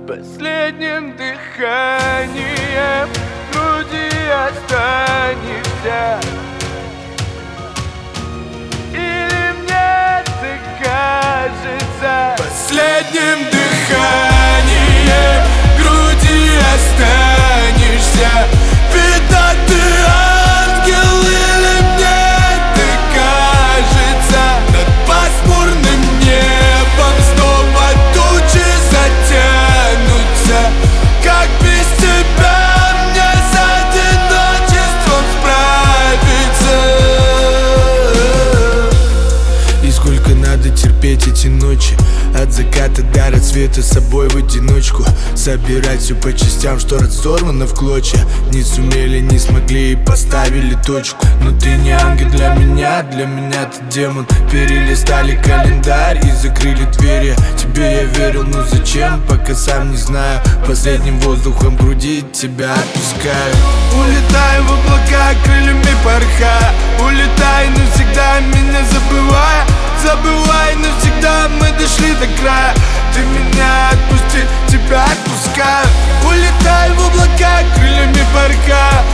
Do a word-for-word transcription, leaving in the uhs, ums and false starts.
Последним дыханием в груди останешься. Или мне так кажется? Последним дыханием в груди останешься. Видно, ты ангел, или мне так кажется? Над пасмурным небом снова тучи затянутся. Как без тебя мне с одиночеством справиться? И сколько надо терпеть эти ночи, от заката до рассвета, с собой в одиночку собирать все по частям, что разорвано в клочья. Не сумели, не смогли и поставили точку. Но ты не ангел для меня, для меня ты демон. Перелистали календарь и закрыли двери. Тебе я верил, но зачем, пока сам не знаю. Последним воздухом груди тебя отпускаю. Улетай в облака, крыльями порхая. Улетай навсегда, меня забывая. Забывай навсегда, мы дошли до края. Ты меня отпусти, тебя отпускаю. Улетай в облака, крыльями порхая.